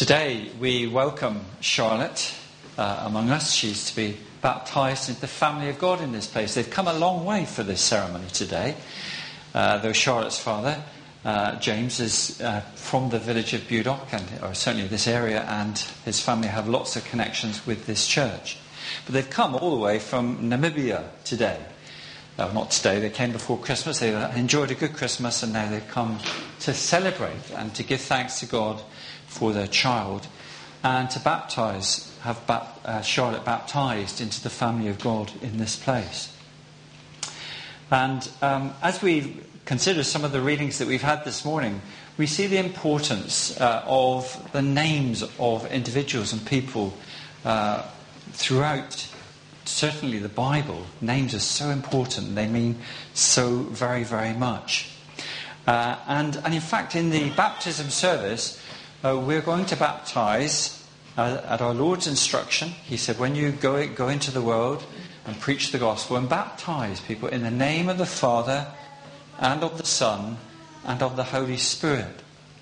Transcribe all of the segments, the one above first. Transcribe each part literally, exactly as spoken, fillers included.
Today we welcome Charlotte uh, among us. She's to be baptised into the family of God in this place. They've come a long way for this ceremony today. Uh, though Charlotte's father, uh, James, is uh, from the village of Budok, and, or certainly this area, and his family have lots of connections with this church. But they've come all the way from Namibia today. Uh, not today, they came before Christmas. They enjoyed a good Christmas, and now they've come to celebrate and to give thanks to God for their child, and to baptise, have bap- uh, Charlotte baptised into the family of God in this place. And um, as we consider some of the readings that we've had this morning, we see the importance uh, of the names of individuals and people uh, throughout, certainly the Bible. Names are so important. They mean so very, very much. Uh, and, and in fact, in the baptism service, Uh, we're going to baptise uh, at our Lord's instruction. He said, when you go, go into the world and preach the gospel and baptise people in the name of the Father and of the Son and of the Holy Spirit.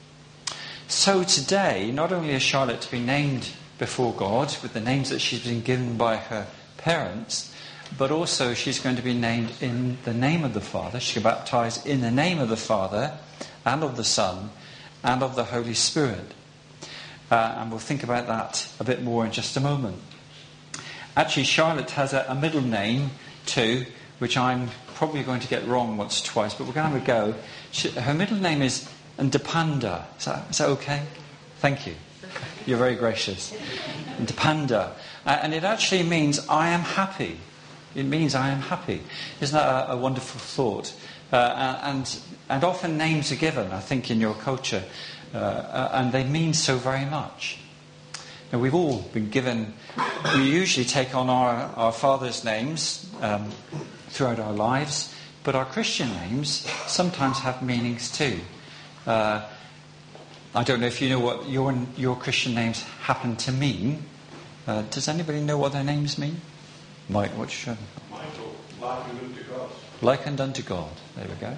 So today, not only is Charlotte to be named before God with the names that she's been given by her parents, but also she's going to be named in the name of the Father. She'll be baptised in the name of the Father and of the Son and of the Holy Spirit. Uh, and we'll think about that a bit more in just a moment. Actually, Charlotte has a, a middle name too, which I'm probably going to get wrong once or twice, but we're going to have a go. She, her middle name is Ndapanda. Is that, is that okay? Thank you. You're very gracious. Ndapanda. Uh, and it actually means I am happy. It means I am happy. Isn't that a, a wonderful thought? Uh, and and often names are given, I think, in your culture, uh, uh, and they mean so very much. Now, we've all been given, we usually take on our, our father's names um, throughout our lives, but our Christian names sometimes have meanings too. Uh, I don't know if you know what your, your Christian names happen to mean. Uh, does anybody know what their names mean? Mike, what's your... Michael, likened unto God. Likened unto God. There we go.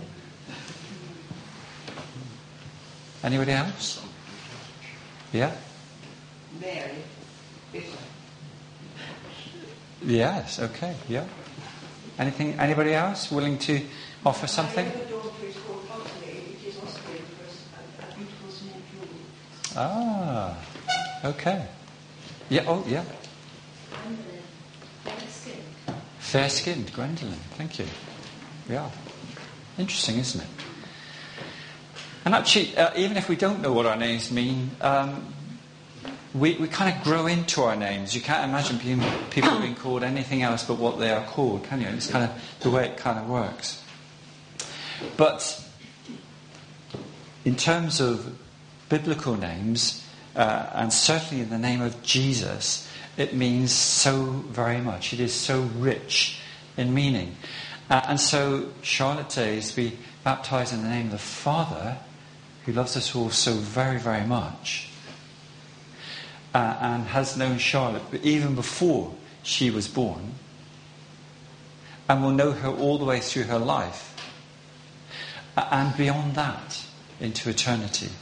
Anybody else? Yeah? Mary. Yes, okay, yeah. Anything? Anybody else willing to offer something? My other daughter is called Ottilie, which is Austrian for a, a beautiful small jewel. Ah, okay. Yeah, oh, yeah. Gwendolyn. Fair-skinned. Fair-skinned, Gwendolyn, thank you. Yeah. Interesting, isn't it? And actually, uh, even if we don't know what our names mean, um, we, we kind of grow into our names. You can't imagine being, people being called anything else but what they are called, can you? It's kind of the way it kind of works. But in terms of biblical names, uh, and certainly in the name of Jesus, it means so very much. It is so rich in meaning. Uh, and so Charlotte is to be baptised in the name of the Father, who loves us all so very, very much, uh, and has known Charlotte even before she was born, and will know her all the way through her life, uh, and beyond that into eternity.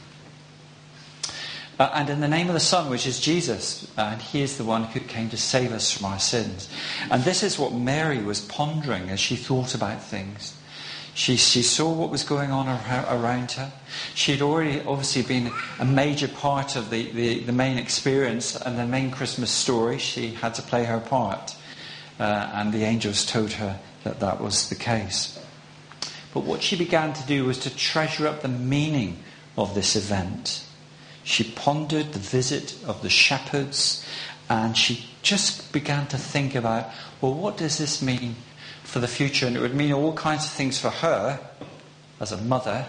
Uh, and in the name of the Son, which is Jesus, uh, and he is the one who came to save us from our sins. And this is what Mary was pondering as she thought about things. She, she saw what was going on around her. She'd already obviously been a major part of the, the, the main experience and the main Christmas story. She had to play her part. Uh, and the angels told her that that was the case. But what she began to do was to treasure up the meaning of this event. She pondered the visit of the shepherds, and she just began to think about, well, what does this mean for the future? And it would mean all kinds of things for her as a mother.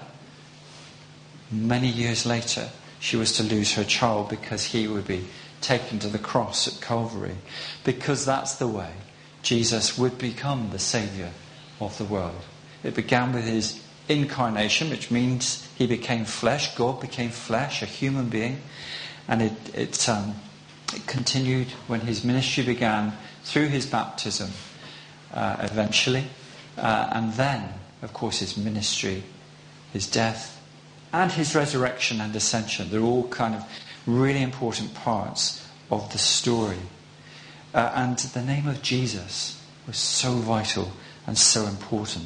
Many years later, she was to lose her child because he would be taken to the cross at Calvary, because that's the way Jesus would become the Saviour of the world. It began with his incarnation, which means he became flesh. God became flesh, a human being, and it, it, um, it continued when his ministry began through his baptism, uh, eventually, uh, and then, of course, his ministry, his death, and his resurrection and ascension. They're all kind of really important parts of the story. Uh, and the name of Jesus was so vital and so important.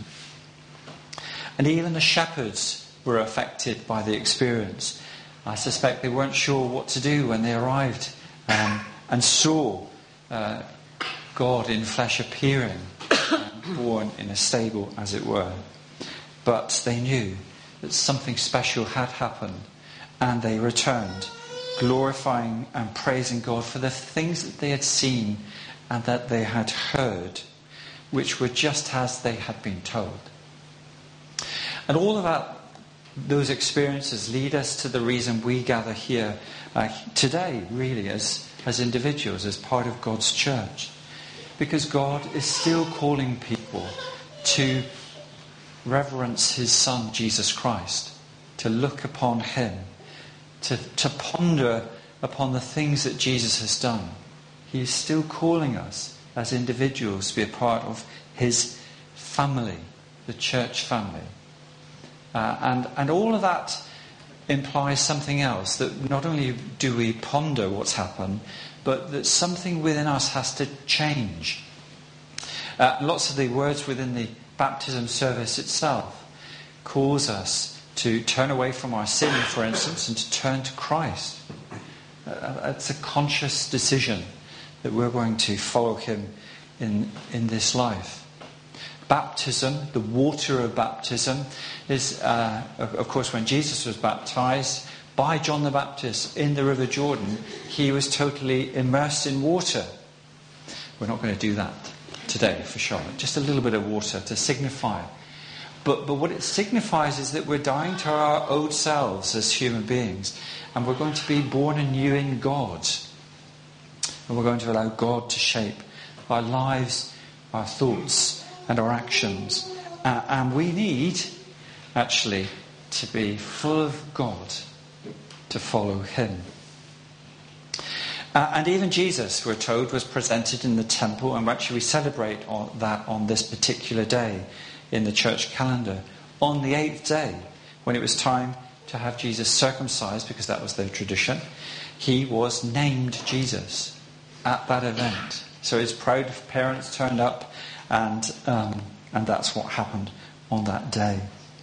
And even the shepherds were affected by the experience. I suspect they weren't sure what to do when they arrived um, and saw uh, God in flesh appearing, um, born in a stable, as it were. But they knew that something special had happened, and they returned, glorifying and praising God for the things that they had seen and that they had heard, which were just as they had been told. And all of that, those experiences lead us to the reason we gather here uh, today, really, as, as individuals, as part of God's church. Because God is still calling people to reverence his Son, Jesus Christ, to look upon him, to, to ponder upon the things that Jesus has done. He is still calling us as individuals to be a part of his family, the church family. Uh, and, and all of that implies something else, that not only do we ponder what's happened, but that something within us has to change. Uh, lots of the words within the baptism service itself calls us to turn away from our sin, for instance, and to turn to Christ. Uh, it's a conscious decision that we're going to follow him in, in this life. Baptism, the water of baptism, is, uh, of, of course, when Jesus was baptized by John the Baptist in the River Jordan, he was totally immersed in water. We're not going to do that today for Charlotte. Just a little bit of water to signify. But, but what it signifies is that we're dying to our old selves as human beings, and we're going to be born anew in God. And we're going to allow God to shape our lives, our thoughts, and our actions. Uh, and we need, actually, to be full of God to follow him. Uh, and even Jesus, we're told, was presented in the temple, and actually we celebrate on that on this particular day in the church calendar. On the eighth day, when it was time to have Jesus circumcised, because that was their tradition, he was named Jesus at that event. So his proud parents turned up, and um, and that's what happened on that day.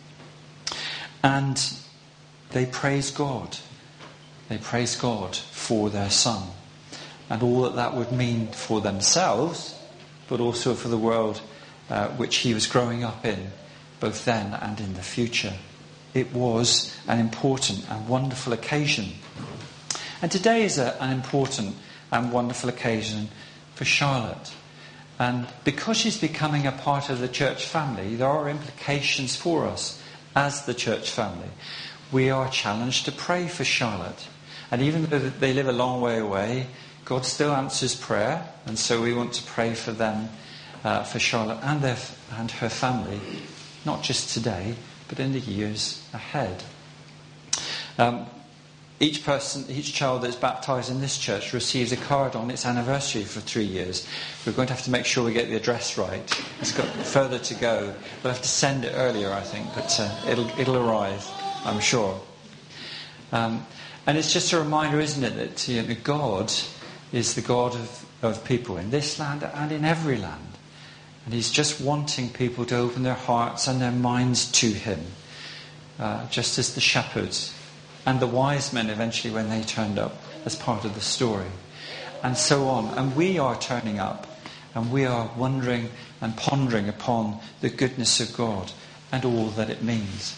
And they praised God. They praised God for their son, and all that that would mean for themselves, but also for the world uh, which he was growing up in, both then and in the future. It was an important and wonderful occasion. And today is a, an important and wonderful occasion for Charlotte. And because she's becoming a part of the church family, there are implications for us as the church family. We are challenged to pray for Charlotte. And even though they live a long way away, God still answers prayer. And so we want to pray for them, uh, for Charlotte and, their, and her family, not just today, but in the years ahead. Um, Each person, each child that's baptised in this church receives a card on its anniversary for three years. We're going to have to make sure we get the address right. It's got further to go. We'll have to send it earlier, I think, but uh, it'll it'll arrive, I'm sure. Um, and it's just a reminder, isn't it, that you know, God is the God of, of people in this land and in every land. And he's just wanting people to open their hearts and their minds to him, uh, just as the shepherds and the wise men eventually when they turned up as part of the story. And so on. And we are turning up, and we are wondering and pondering upon the goodness of God and all that it means.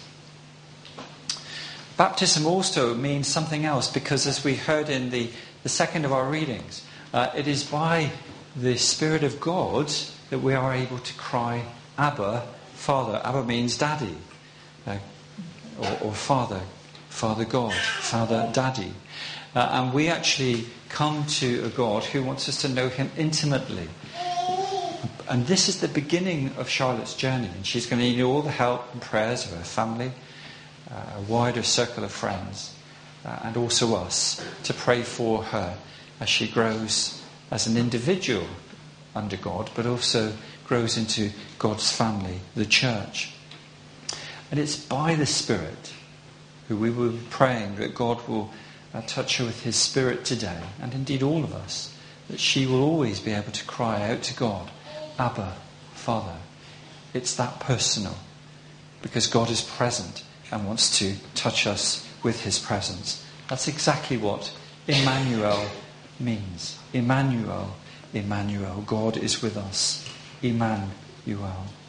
Baptism also means something else, because as we heard in the, the second of our readings, uh, it is by the Spirit of God that we are able to cry, Abba, Father. Abba means daddy, uh, or, or father. Father God, Father Daddy. Uh, and we actually come to a God who wants us to know him intimately. And this is the beginning of Charlotte's journey. And she's going to need all the help and prayers of her family, uh, a wider circle of friends, uh, and also us, to pray for her as she grows as an individual under God, but also grows into God's family, the church. And it's by the Spirit who we will be praying that God will uh, touch her with his Spirit today, and indeed all of us, that she will always be able to cry out to God, Abba, Father. It's that personal, because God is present and wants to touch us with his presence. That's exactly what Emmanuel means. Emmanuel, Emmanuel. God is with us. Emmanuel.